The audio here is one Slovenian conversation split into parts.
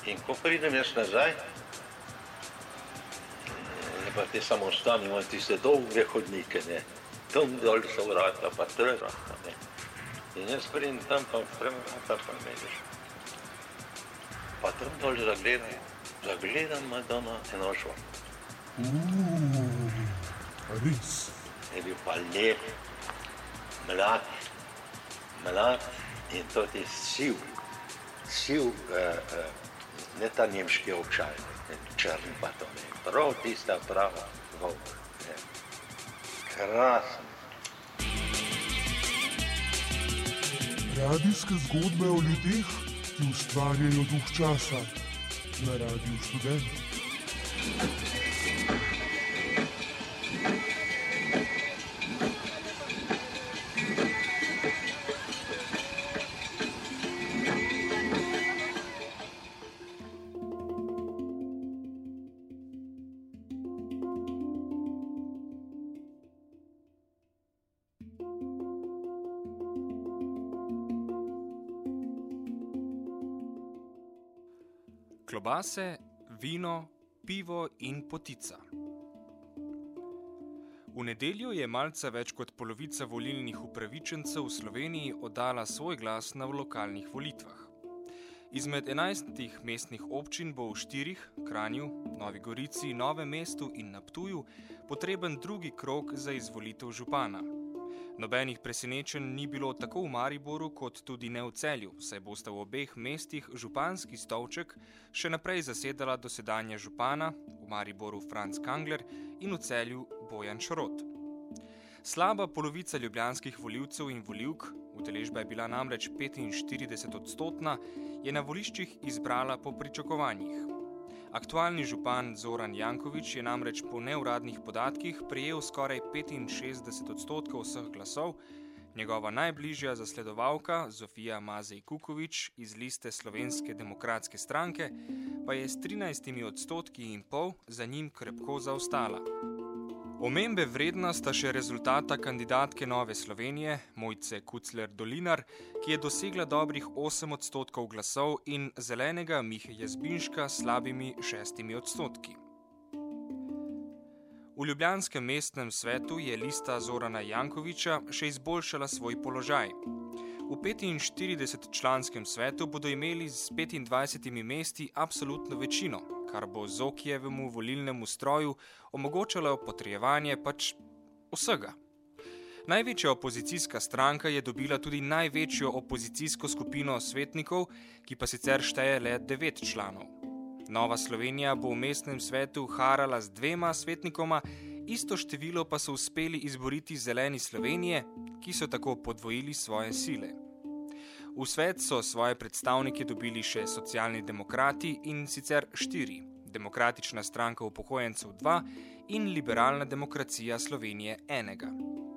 In ko pridem jaz nazaj, pa te samostani imajo tiste dolge hodnike, ne. Tam dol so vrata, pa vrata, ne. In jaz pridem tam, pa vrata, pa ne veš. Pa tam dol zagledam Madonna Enošo. Res? Je bil pa lep, mlad in to je siv, ne ta nemški ovčaj, črn pa to ne, prav tista prava volk, ne. Krasen. Radijske zgodbe o ljudeh, ki ustvarjajo duh časa na Radiu Študent. Klobase, vino, pivo in potica. V nedeljo je malce več kot polovica volilnih upravičencev v Sloveniji oddala svoj glas na lokalnih volitvah. Izmed 11 mestnih občin bo v 4, Kranju, Novi Gorici, Novem mestu in na Ptuju, potreben drugi krog za izvolitev župana. Nobenih presenečenj ni bilo tako v Mariboru kot tudi ne v Celju, saj bosta v obeh mestih županski stolček še naprej zasedala dosedanja župana, v Mariboru Franc Kangler in v Celju Bojan Šrot. Slaba polovica ljubljanskih volivcev in volivk, udeležba je bila namreč 45-odstotna, je na voliščih izbrala po pričakovanjih. Aktualni župan Zoran Janković je namreč po neuradnih podatkih prejel skoraj 65% vseh glasov, njegova najbližja zasledovalka Zofija Mazej Kukovič iz liste Slovenske demokratske stranke pa je s 13,5% za njim krepko zaostala. Omembe vredna sta še rezultata kandidatke Nove Slovenije, Mojce Kucler-Dolinar, ki je dosegla dobrih 8% glasov in zelenega Mihe Jazbinška s slabimi 6%. V ljubljanskem mestnem svetu je lista Zorana Jankovića še izboljšala svoj položaj. V 45-članskem svetu bodo imeli z 25 mesti absolutno večino, kar bo Zokijevemu volilnemu stroju omogočalo potrjevanje vsega. Največja opozicijska stranka je dobila tudi največjo opozicijsko skupino svetnikov, ki pa sicer šteje le 9 članov. Nova Slovenija bo v mestnem svetu harala z 2 svetnikoma, isto število pa so uspeli izboriti Zeleni Slovenije, ki so tako podvojili svoje sile. V svet so svoje predstavnike dobili še Socialni demokrati in sicer 4, Demokratična stranka upokojencev 2 in Liberalna demokracija Slovenije 1.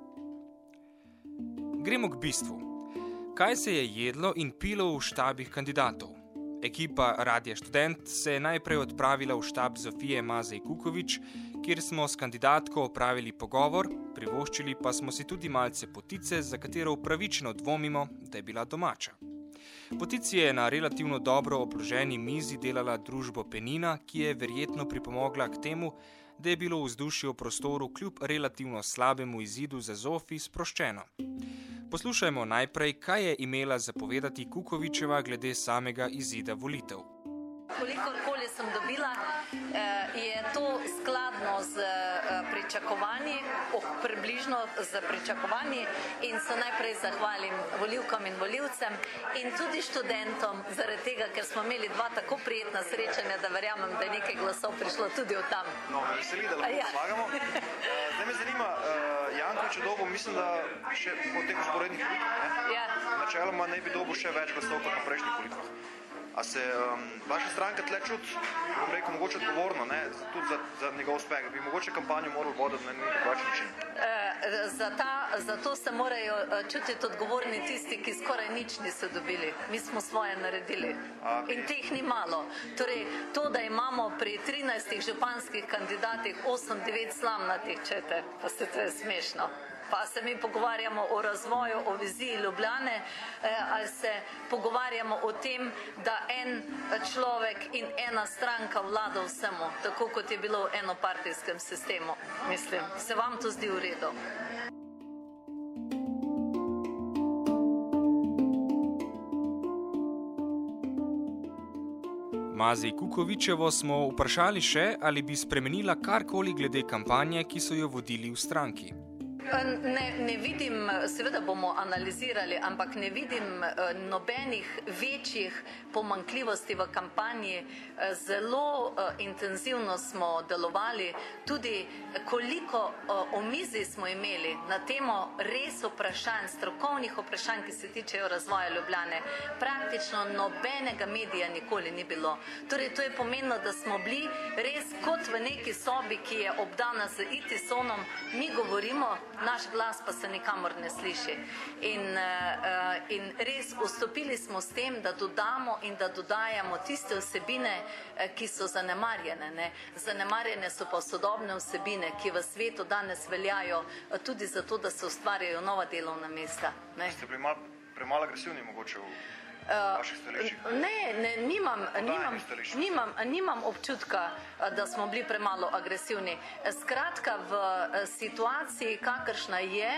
Gremo k bistvu. Kaj se je jedlo in pilo v štabih kandidatov? Ekipa Radia Študent se je najprej odpravila v štab Zofije Mazej Kukovič, kjer smo s kandidatko opravili pogovor, privoščili pa smo si tudi malce potice, za katero upravičeno dvomimo, da je bila domača. Potici je na relativno dobro obloženi mizi delala družbo Penina, ki je verjetno pripomogla k temu, da je bilo vzdušje v prostoru kljub relativno slabemu izidu za Zofi sproščeno. Poslušajmo najprej, kaj je imela zapovedati Kukovičeva glede samega izida volitev. Kolikorkoli sem dobila, je to skladno z pričakovanji, približno z pričakovanji in se najprej zahvalim volivkam in volivcem in tudi študentom, zaradi tega, ker smo imeli 2 tako prijetna srečanja, da verjamem, da je nekaj glasov prišlo tudi od tam. No, veseli, da lahko pomagamo. Zdaj me zanima, Janković je dobil, mislim, da še po teh vzporednih volitvah, ne? Načeloma ne bi dobil še več glasov kot na prejšnjih volitvah. A se vaša stranka tle čuti, bom rekel, mogoče odgovorno, ne, tudi za njegov uspeh? Bi mogoče kampanjo morali voditi na nek drugačen način? Za to se morajo čutiti odgovorni tisti, ki skoraj nič niso dobili. Mi smo svoje naredili. In teh ni malo. Torej, to, da imamo pri 13 županskih kandidatih 8-9 slamnatih, čete, pa se to je smešno. Pa se mi pogovarjamo o razvoju, o viziji Ljubljane, ali se pogovarjamo o tem, da en človek in ena stranka vlada vsemu, tako kot je bilo v enopartijskem sistemu. Mislim, se vam to zdi v redu? Mazej Kukovičevo smo vprašali še, ali bi spremenila karkoli glede kampanje, ki so jo vodili v stranki. Ne vidim, seveda bomo analizirali, ampak ne vidim nobenih večjih pomanjkljivosti v kampanji. Zelo intenzivno smo delovali, tudi koliko omizij smo imeli na temo res vprašanj, strokovnih vprašanj, ki se tičejo razvoja Ljubljane. Praktično nobenega medija nikoli ni bilo. Torej, to je pomenilo, da smo bili res kot v neki sobi, ki je obdana z IT-sonom, mi govorimo, naš glas pa se nikamor ne sliši. In res vstopili smo s tem, da dodamo in da dodajamo tiste vsebine, ki so zanemarjene. Ne? Zanemarjene so pa sodobne vsebine, ki v svetu danes veljajo tudi zato, da se ustvarjajo nova delovna mesta. Ne? Ste bili premalo agresivni mogoče v vaših stališčih? Nimam občutka, da smo bili premalo agresivni. Skratka, v situaciji, kakršna je,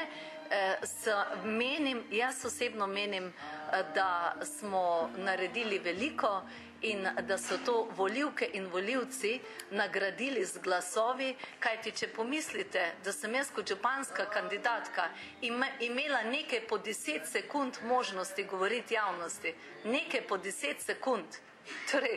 jaz osebno menim, da smo naredili veliko in da so to volivke in volivci nagradili z glasovi, kajti če pomislite, da sem jaz kot županska kandidatka imela nekaj po 10 sekund možnosti govoriti javnosti, nekaj po 10 sekund, torej,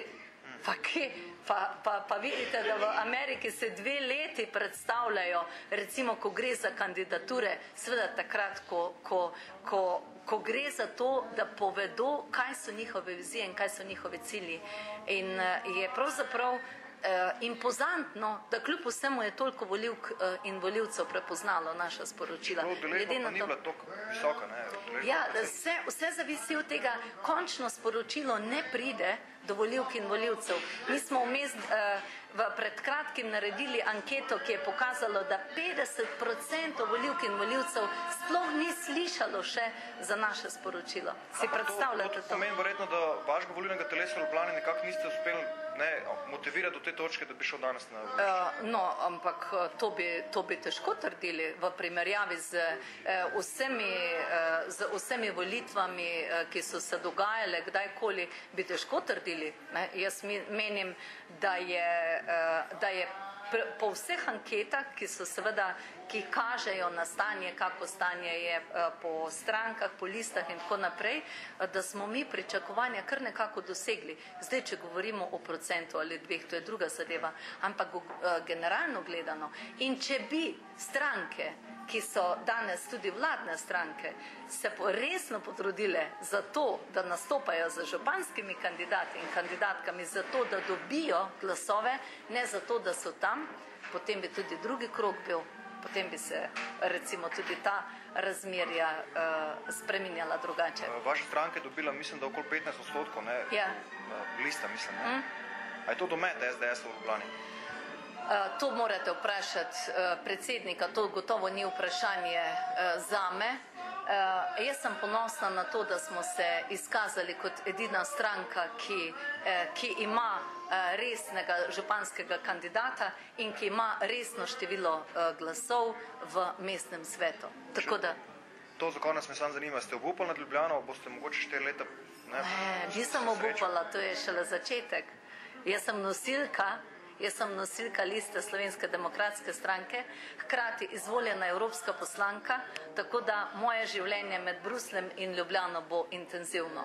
pa vidite, da v Ameriki se 2 leti predstavljajo, recimo, ko gre za kandidature, seveda takrat, ko gre za to, da povedo, kaj so njihove vizije in kaj so njihovi cilji. In je pravzaprav impozantno, da kljub vsemu je toliko volivk in volivcev prepoznalo naša sporočila. Udeležba pa ni bila toliko visoka, ne? Ja, vse zavisi od tega, končno sporočilo ne pride do volivk in volivcev. Mi smo vmes pred kratkim naredili anketo, ki je pokazalo, da 50% volivk in volivcev sploh ni slišalo še za naše sporočilo. Si predstavljate to? To pomeni verjetno, da vašega volilnega telesa v Ljubljani nekako niste uspeli motivirati do te točke, da bi šel danes na volišče. No, ampak to bi težko trdili v primerjavi z vsemi volitvami, ki so se dogajale, kdajkoli bi težko trdili. Jaz menim, da je po vseh anketah, ki kažejo na stanje, kako stanje je po strankah, po listah in tako naprej, da smo mi pričakovanja kar nekako dosegli. Zdaj, če govorimo o procentu ali 2, to je druga zadeva, ampak generalno gledano. In če bi stranke, ki so danes tudi vladne stranke, se resno potrudile za to, da nastopajo za županskimi kandidati in kandidatkami, za to, da dobijo glasove, ne za to, da so tam, potem bi tudi drugi krog bil, potem bi se recimo tudi ta razmerja spreminjala drugače. Vaša stranka je dobila, mislim, da okoli 15%, ne? Ja. Lista, mislim, ne? A je to domet SDS v Ljubljani? To morate vprašati predsednika, to gotovo ni vprašanje zame. Jaz sem ponosna na to, da smo se izkazali kot edina stranka, ki ima resnega županskega kandidata in ki ima resno število glasov v mestnem svetu. Tako da... To, za konec me sam zanima, ste obupali nad Ljubljano, boste mogoče 4 leta... Ne, nisem obupala, to je šele začetek. Jaz sem nosilka liste Slovenske demokratske stranke, hkrati izvoljena evropska poslanka, tako da moje življenje med Brusljem in Ljubljano bo intenzivno.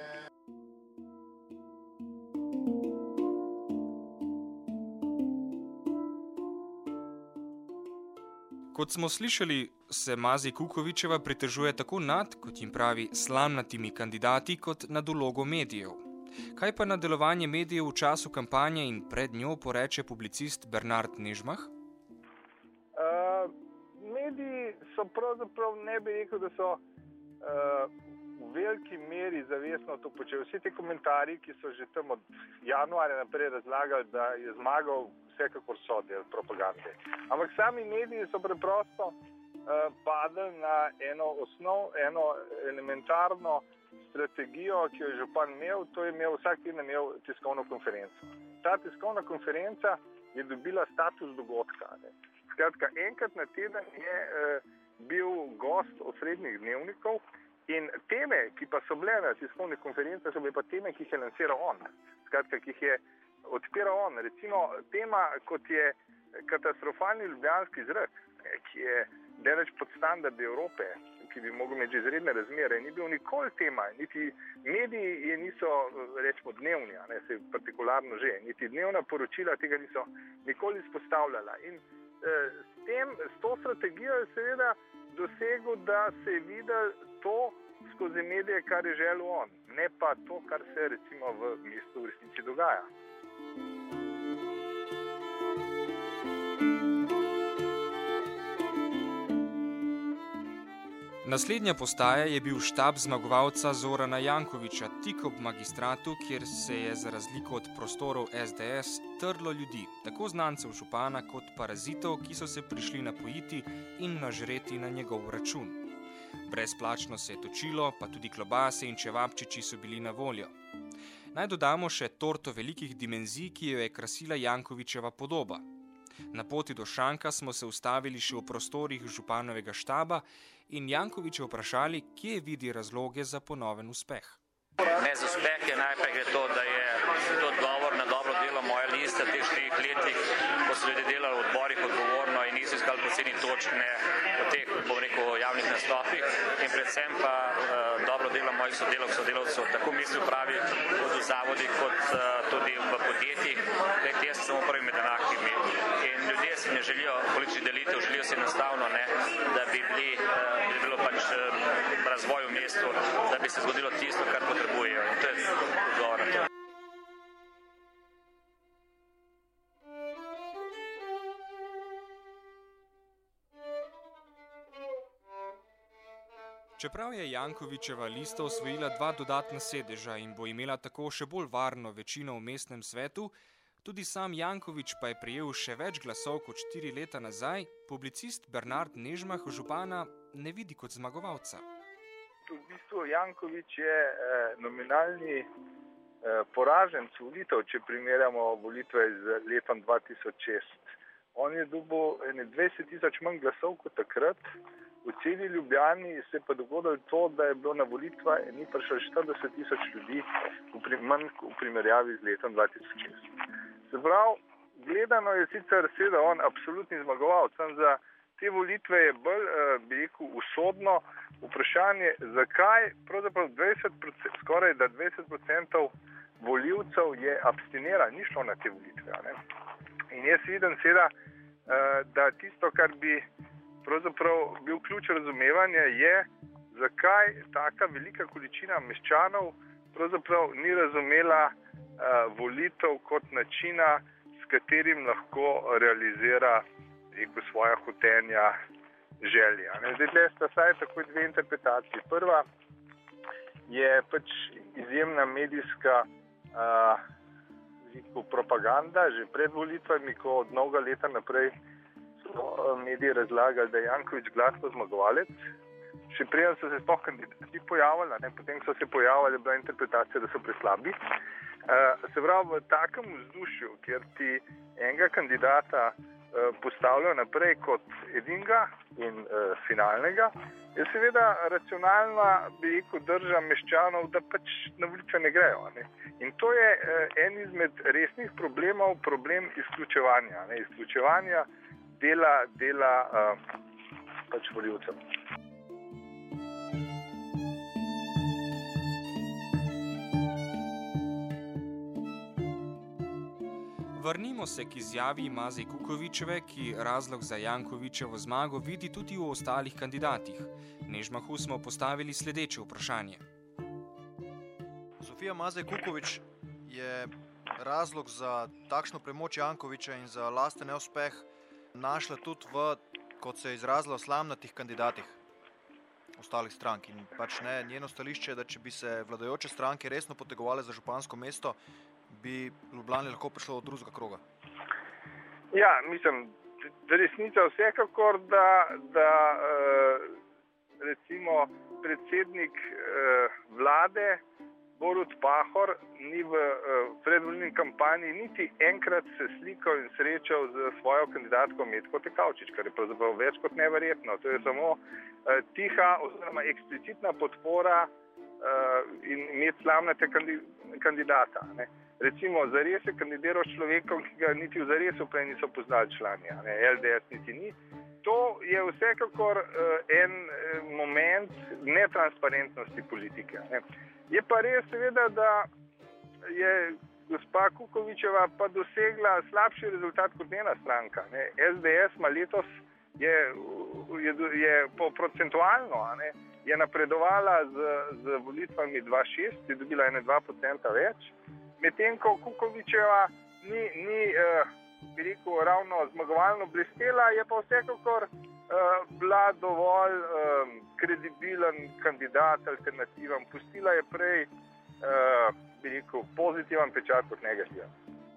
Kot smo slišali, se Mazej Kukovičeva pritožuje tako nad, kot jim pravi, slamnatimi kandidati, kot nad vlogo medijev. Kaj pa na delovanje medijev v času kampanje in pred njo poreče publicist Bernard Nežmah? Mediji so pravzaprav, ne bi rekel, da so v veliki meri zavestno to počeli. Vsi ti komentarji, ki so že tam od januarja naprej razlagali, da je zmagal, vsekakor so del propagande. Ampak sami mediji so preprosto padli na eno elementarno strategijo, ki jo je župan imel, to je vsak teden imel tiskovno konferenco. Ta tiskovna konferenca je dobila status dogodka. Skratka, enkrat na teden je bil gost osrednjih dnevnikov in teme, ki pa so bile na tiskovnih konferencah, so bile pa teme, ki jih je lansiral on. Skratka, ki jih je odpiral on. Recimo tema, kot je katastrofalni ljubljanski zrak, ki je daleč pod standardi Evrope, ki bi mogel imeti izredne razmere, ni bil nikoli tema, niti mediji je niso, rečemo, dnevni, se partikularno že, niti dnevna poročila tega niso nikoli izpostavljala. In s to strategijo je seveda dosegel, da se je videl to skozi medije, kar je želel on, ne pa to, kar se recimo v mestu v resnici dogaja. Naslednja postaja je bil štab zmagovalca Zorana Jankovića tik ob Magistratu, kjer se je za razliko od prostorov SDS trlo ljudi, tako znancev župana kot parazitov, ki so se prišli napojiti in nažreti na njegov račun. Brezplačno se je točilo, pa tudi klobase in čevapčiči so bili na voljo. Naj dodamo še torto velikih dimenzij, ki jo je krasila Jankovićeva podoba. Na poti do šanka smo se ustavili še v prostorih županovega štaba in Jankovića vprašali, kje vidi razloge za ponoven uspeh. Za uspeh je najprej gre to, da je to odgovor na dobro delo moje liste v teh 4 letih, ko so ljudje delali v odborih odgovorno in niso iskali poceni točk v teh, javnih nastopih in predvsem pa dobro delo mojih sodelavcev, tako v mestni upravi, kot v zavodih, kot tudi v podjetjih, kajti jaz sem samo prvi med enakimi. In ljudje si ne želijo političnih delitev, želijo si enostavno, da bi bilo pač razvoj v mestu, da bi se zgodilo tisto, kar potrebujejo. In to je odgovor na to. Čeprav je Jankovićeva lista osvojila 2 dodatna sedeža in bo imela tako še bolj varno večino v mestnem svetu, tudi sam Janković pa je prejel še več glasov kot 4 leta nazaj, publicist Bernard Nežmah župana ne vidi kot zmagovalca. V bistvu Janković je nominalni poraženec volitev, če primerjamo volitve z letom 2006. On je dobil 20.000 manj glasov kot takrat. V celi Ljubljani se je pa dogodilo to, da je bilo na volitvah ni prišlo 40.000 ljudi manj v primerjavi z letom 2006. Se pravi, gledano je sicer seveda on absolutni zmagovalec, za te volitve je bolj, bi rekel, usodno vprašanje, zakaj pravzaprav skoraj 20% volivcev je abstiniralo, ni šlo na te volitve. In jaz vidim seveda, da tisto, kar bi pravzaprav bil ključ razumevanja, je, zakaj taka velika količina meščanov pravzaprav ni razumela volitev kot načina, s katerim lahko realizira svoja hotenja, želja. Zdaj, tle sta vsaj takoj 2 interpretaciji. Prva je pač izjemna medijska propaganda, že pred volitvami, ko od novega leta naprej mediji razlagali, da je Janković glasno zmagovalec. Še preden so se sploh kandidati pojavili, potem so se pojavili, je bila interpretacija, da so preslabi. Se pravi, v takem vzdušju, kjer ti enega kandidata postavljajo naprej kot edinega in finalnega, je seveda racionalna, bi rekel, drža meščanov, da pač na volitve ne grejo. In to je en izmed resnih problemov, problem izključevanja. Izključevanja dela pač volivcev. Vrnimo se k izjavi Mazej Kukovičeve, ki razlog za Jankovićevo zmago vidi tudi v ostalih kandidatih. Nežmahu smo postavili sledeče vprašanje. Zofija Mazej Kukovič je razlog za takšno premoč Jankovića in za lasten neuspeh našla tudi v, kot se je izrazila, slamnatih kandidatih ostalih strank. In pač njeno stališče je, da če bi se vladajoče stranke resno potegovale za župansko mesto, bi Ljubljani lahko prišlo do drugega kroga. Ja, mislim, resnica vsekakor, da recimo predsednik vlade Borut Pahor ni v predvolilni kampanji niti enkrat se slikal in srečal z svojo kandidatko Metko Tekavčič, kar je pravzaprav več kot neverjetno. To je samo tiha oziroma eksplicitna podpora in imeti slamnate kandidata. Ne. Recimo, zares je kandidiral s človekom, ki ga niti v zaresu prej niso poznali člani, LDS niti ni. To je vsekakor en moment netransparentnosti politike. Ne. Je pa res seveda, da je gospa Kukovičeva pa dosegla slabši rezultat kot njena stranka. Ne. SDS ima letos je procentualno je napredovala z volitvami 2,6, je dobila 2% več, medtem ko Kukovičeva ni bi rekel, ravno zmagovalno blestela, je pa vsekakor bila dovolj kredibilen kandidat, alternativen. Pustila je prej, bi rekel, pozitiven pečat kot negativen.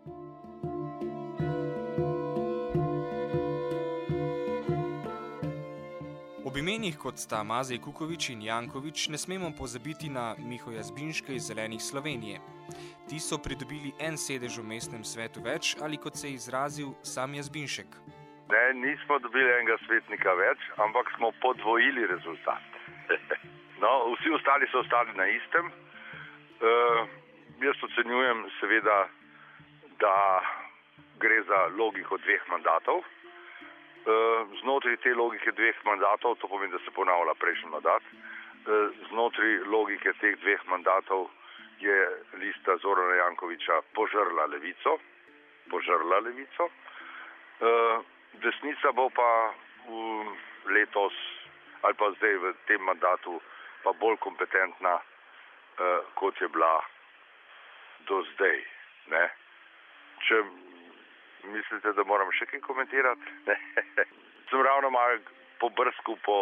Ob imenih, kot sta Mazej Kukovič in Janković, ne smemo pozabiti na Miho Jazbinška iz Zelenih Slovenije. Ti so pridobili en sedež v mestnem svetu več, ali kot se je izrazil sam Jazbinšek. Ne, nismo dobili enega svetnika več, ampak smo podvojili rezultat. No, vsi ostali so ostali na istem. Jaz ocenjujem seveda, da gre za logiko 2 mandatov. Znotraj te logike 2 mandatov, to pomeni, da se ponavlja prejšnji mandat, znotraj logike teh 2 mandatov je lista Zorana Jankovića požrla levico. Desnica bo pa letos ali pa zdaj v tem mandatu pa bolj kompetentna, kot je bila do zdaj. Ne? Če mislite, da moram še kaj komentirati? Ne. Sem ravno malo pobrskal po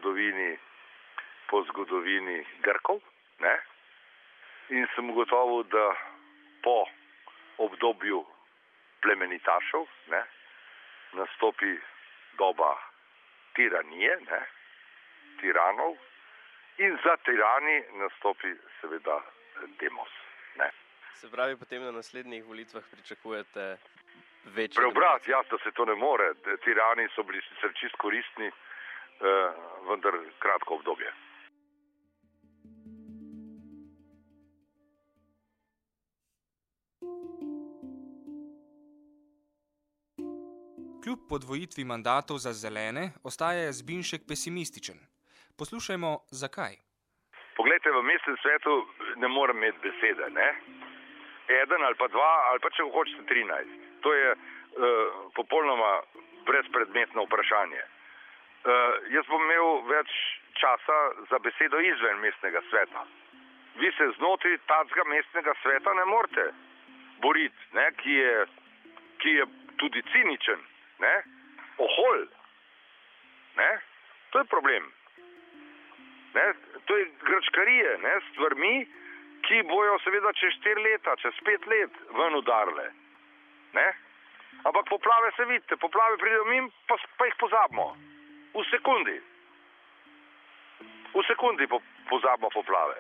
zgodovini Grkov, ne? In sem ugotovil, da po obdobju plemenitašev, ne, nastopi doba tiranije, ne, tiranov, in za tirani nastopi seveda demos. Ne. Se pravi, potem na naslednjih volitvah pričakujete večji preobrat, jasno se to ne more. Tirani so bili sicer čisto koristni, vendar kratko obdobje. Kljub podvojitvi mandatov za zelene, ostaja Jazbinšek pesimističen. Poslušajmo, zakaj. Poglejte, v mestnem svetu ne morem imeti besede, ne? 1 ali pa 2 ali pa če hočete 13. To je popolnoma brezpredmetno vprašanje. Jaz bom imel več časa za besedo izven mestnega sveta. Vi se znotraj tacga mestnega sveta ne morete boriti, ne? Ki je tudi ciničen, ne? Ohol. Ne? To je problem. Ne? To je grčkarije, ne? Stvarmi, ki bojo seveda čez 4 leta, čez 5 let ven udarle. Ne? Ampak poplave se vidite, poplave pridejo mimo, pa jih pozabimo. V sekundi pozabimo poplave.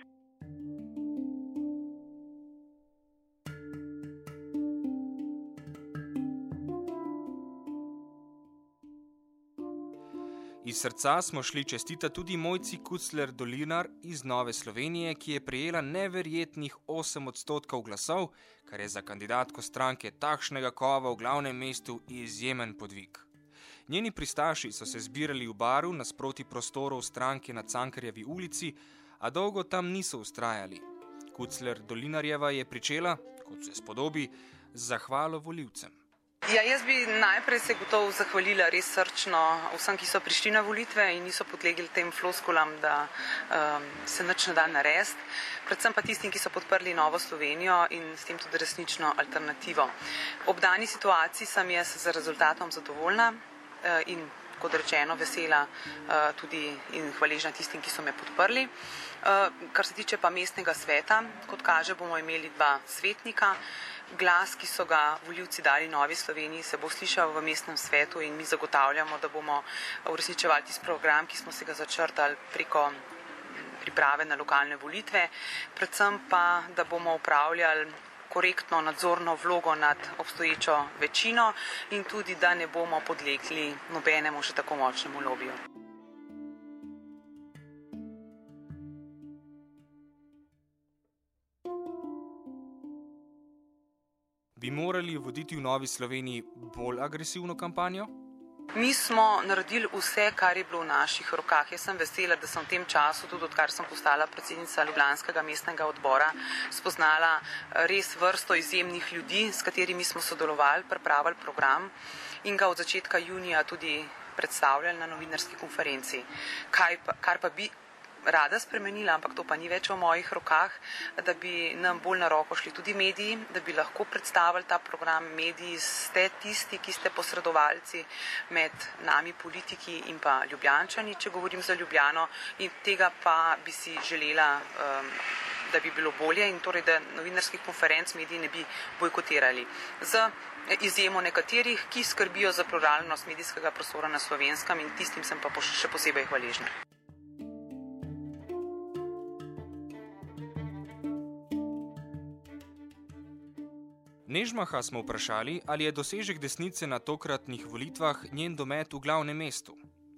Iz srca smo šli čestitati tudi Mojci Kucler Dolinar iz Nove Slovenije, ki je prejela neverjetnih 8% glasov, kar je za kandidatko stranke takšnega kova v glavnem mestu izjemen podvig. Njeni pristaši so se zbirali v baru nasproti prostorov stranke na Cankarjevi ulici, a dolgo tam niso vztrajali. Kucler Dolinarjeva je pričela, kot se spodobi, z zahvalo volivcem. Ja, jaz bi najprej se gotovo zahvalila res srčno vsem, ki so prišli na volitve in niso podlegli tem floskulam, da se nič ne da narediti. Predvsem pa tistim, ki so podprli Novo Slovenijo in s tem tudi resnično alternativo. Ob dani situaciji sem jaz z rezultatom zadovoljna in kot rečeno vesela tudi in hvaležna tistim, ki so me podprli. Kar se tiče pa mestnega sveta, kot kaže, bomo imeli 2 svetnika. glas, ki so ga volivci dali Novi Sloveniji, se bo slišal v mestnem svetu in mi zagotavljamo, da bomo uresničevali tisti program, ki smo se ga začrtali preko priprave na lokalne volitve, predvsem pa, da bomo upravljali korektno nadzorno vlogo nad obstoječo večino in tudi, da ne bomo podlegli nobenemu še tako močnemu lobiju. Bi morali voditi v Novi Sloveniji bolj agresivno kampanjo? Mi smo naredili vse, kar je bilo v naših rokah. Jaz sem vesela, da sem v tem času, tudi odkar sem postala predsednica Ljubljanskega mestnega odbora, spoznala res vrsto izjemnih ljudi, s katerimi smo sodelovali, pripravili program in ga od začetka junija tudi predstavljali na novinarski konferenci. Kar pa bi rada spremenila, ampak to pa ni več v mojih rokah, da bi nam bolj na roko šli tudi mediji, da bi lahko predstavili ta program. Mediji ste tisti, ki ste posredovalci med nami politiki in pa Ljubljančani, če govorim za Ljubljano, in tega pa bi si želela, da bi bilo bolje in torej, da novinarskih konferenc mediji ne bi bojkotirali. Z izjemo nekaterih, ki skrbijo za pluralnost medijskega prostora na Slovenskem in tistim sem pa še posebej hvaležna. Nežmaha smo vprašali, ali je dosežek desnice na tokratnih volitvah njen domet v glavnem mestu.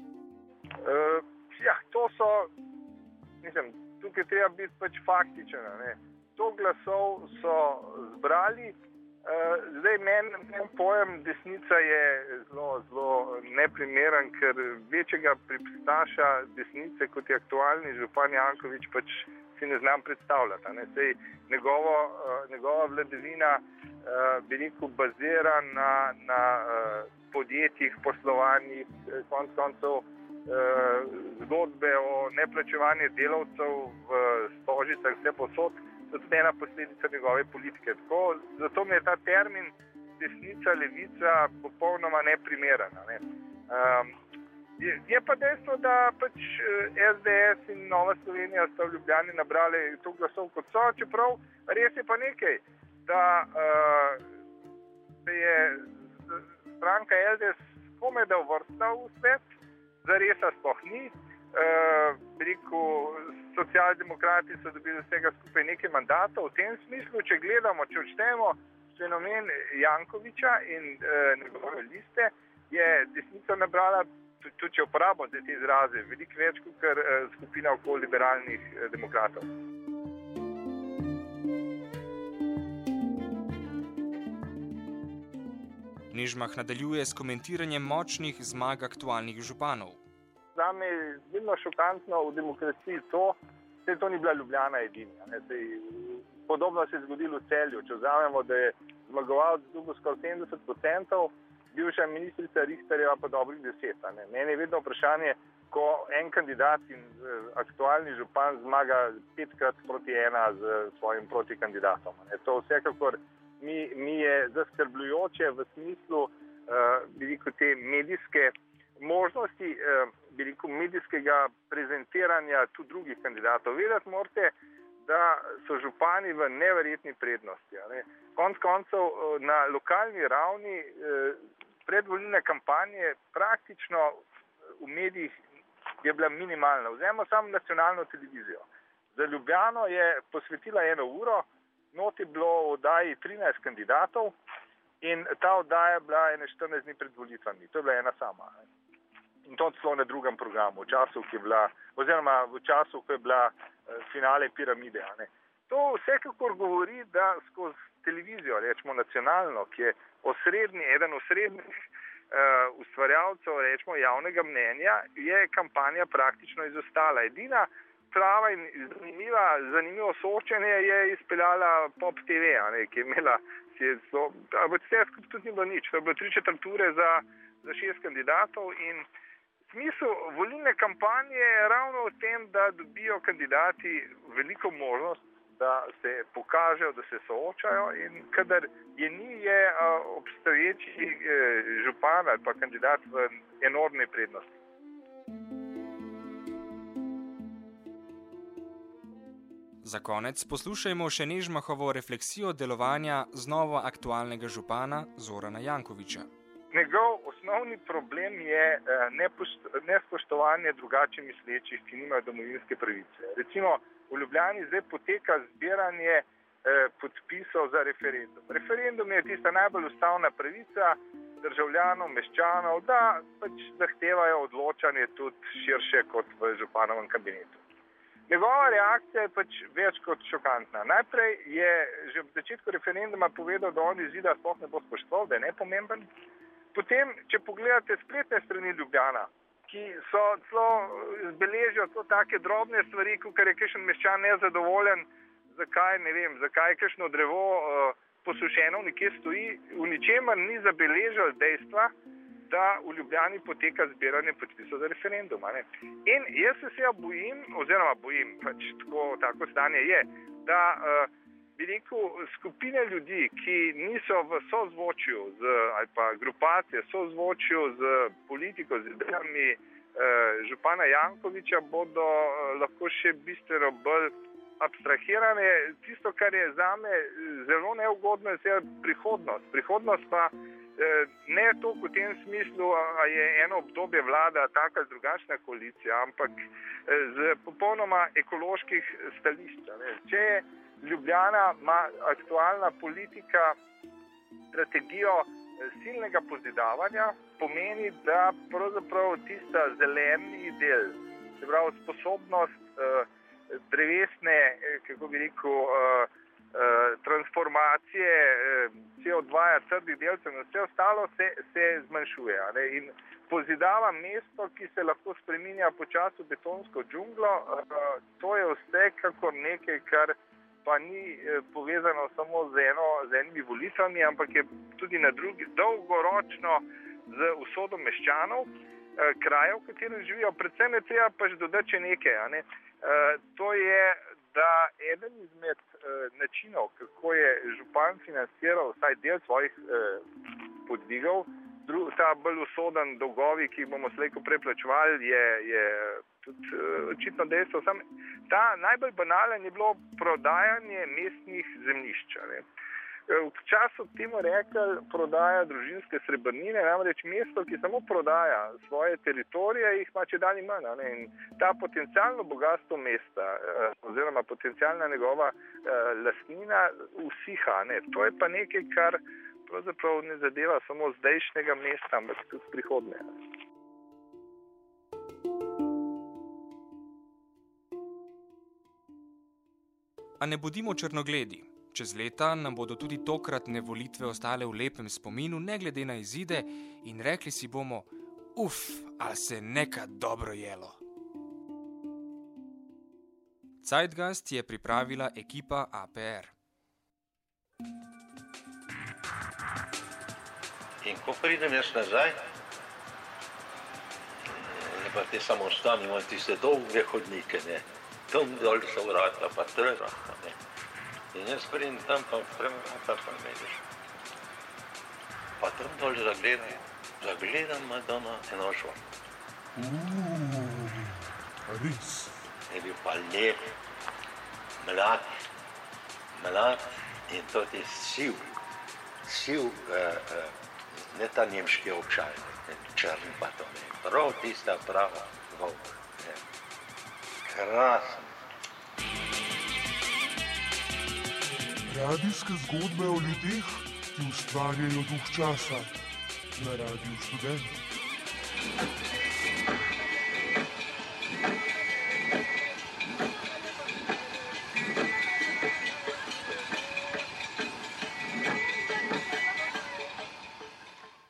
Tukaj treba biti pač faktičen. To glasov so zbrali. Zdaj meni pojem desnica je zelo neprimeren, ker večjega pristaša desnice, kot je aktualni župan Janković, pač si ne znam predstavljati. Sej njegova vladavina bi rekel bazira na podjetjih, poslovanjih, konec koncev zgodbe o neplačevanju delavcev v Stožicah, vse posod, to je tudi ena posledica njegove politike. Zato mi je ta termin desnica, levica popolnoma neprimeren. Je pa dejstvo, da pač SDS in Nova Slovenija sta v Ljubljani nabrali to glasov kot so, čeprav res je pa nekaj, da se je stranka LDS komaj da uvrstila v svet, zaresa sploh ni. Socialdemokrati so dobili vsega skupaj nekaj mandatov. V tem smislu, če gledamo, če odštejemo fenomen Jankovića in njegove liste, je desnica nabrala, tudi če uporabimo te izraze, veliko več kot skupina okoli liberalnih demokratov. Nežmah nadaljuje s komentiranjem močnih zmag aktualnih županov. Zame je zelo šokantno v demokraciji to, da to ni bila Ljubljana edina. Podobno se je zgodilo v Celju. Če vzamemo, da je zmagovalec dobil skoraj 70%, bivša ministrica Richterjeva pa dobrih 10%. Meni je vedno vprašanje, ko en kandidat in aktualni župan zmaga 5x1 z svojim protikandidatom. To vsekakor mi je zaskrbljujoče v smislu te medijske možnosti, medijskega prezentiranja tudi drugih kandidatov. Vedeti morate, da so župani v neverjetni prednosti. Konec koncev na lokalni ravni predvolilne kampanje praktično v medijih je bila minimalna. Vzemimo samo nacionalno televizijo. Za Ljubljano je posvetila 1 uro, not je bilo v oddaji 13 kandidatov in ta oddaja je bila 14 dni pred volitvami. To je bila ena sama. In to celo na drugem programu, v času, ko je bila finale piramide. To vsekakor govori, da skozi televizijo, rečemo nacionalno, ki je eden osrednjih ustvarjalcev, rečemo, javnega mnenja, je kampanja praktično izostala. Edina prava in zanimivo soočenje je izpeljala Pop TV, ki je imela, ampak vse skupaj tudi ni bilo nič. To je bilo 3/4 ure za 6 kandidatov in smisel volilne kampanje je ravno v tem, da dobijo kandidati veliko možnost, da se pokažejo, da se soočajo in kadar je ni, je obstoječi župan ali pa kandidat v enormni prednosti. Za konec poslušajmo še Nežmahovo refleksijo delovanja znova aktualnega župana Zorana Jankovića. Njegov osnovni problem je nespoštovanje drugače mislečih, ki nimajo domovinske pravice. Recimo v Ljubljani zdaj poteka zbiranje podpisov za referendum. Referendum je tista najbolj ustavna pravica državljanov, meščanov, da pač zahtevajo odločanje tudi širše kot v županovem kabinetu. Njegova reakcija je pač več kot šokantna. Najprej je že v začetku referenduma povedal, da on izida sploh ne bo spoštoval, da je nepomemben. Potem, če pogledate spletne strani Ljubljana, ki so celo beležijo take drobne stvari, kot je kakšen meščan nezadovoljen, zakaj kakšno drevo posušeno nekje stoji, v ničemer ni zabeležil dejstva, da v Ljubljani poteka zbiranje podpisov za referendum. In jaz se bojim, pač tako stanje je, da bi rekel, skupine ljudi, ki niso v sozvočju ali pa grupacije, sozvočju z politiko, z idejami župana Jankovića, bodo lahko še bistveno bolj abstrahirane. Tisto, kar je zame zelo neugodno, je prihodnost. Prihodnost pa ne toliko v tem smislu, a je eno obdobje vlada taka drugačna koalicija, ampak z popolnoma ekoloških stališč. Če je Ljubljana ima aktualna politika strategijo silnega pozidavanja, pomeni, da pravzaprav tista zeleni del, se pravi sposobnost drevesne, kako bi rekel, transformacije CO2, trdih delcev in vse ostalo se zmanjšuje. In pozidava mesto, ki se lahko spreminja počasi v betonsko džunglo, to je vse kakor nekaj, kar pa ni povezano samo z enimi volitvami, ampak je tudi na drugi dolgoročno z usodom meščanov, krajev, v katerem živijo. Predvsem je treba pač dodati nekaj. To je, da eden izmed načinov, kako je župan financiral vsaj del svojih podvigov, ta bolj usoden dolgovi, ki jih bomo slejko preplačevali, je tudi očitno dejstvo. Ta najbolj banalen je bilo prodajanje mestnih zemljišč. Včasih temu rekli prodaja družinske srebrnine, namreč mesto, ki samo prodaja svoje teritorije, jih ima čedalje manj. In ta potencialno bogatstvo mesta oziroma potencialna njegova lastnina usiha. To je pa nekaj, kar pravzaprav ne zadeva samo zdajšnjega mesta, ampak tudi prihodnje. A ne bodimo črnogledi. Čez leta nam bodo tudi tokratne volitve ostale v lepem spominu, ne glede na izide, in rekli si bomo, ali se nekaj dobro jelo. Zeitgeist je pripravila ekipa APR. In ko pridem jaz nazaj, pa te samostani imajo tiste dolge hodnike, tam dol so vrata, pa trga. In jaz pridem tam, pa vidiš. Pa tam dol zagledam Madonna Enošva. Res? Je bil pa lep, mlad in tudi siv, ne ta nemški občaj, črn pa to ne, prav tista prava volk. Krasen. Radijske zgodbe o ljudeh, ki ustvarjajo duh časa na Radiu Študent.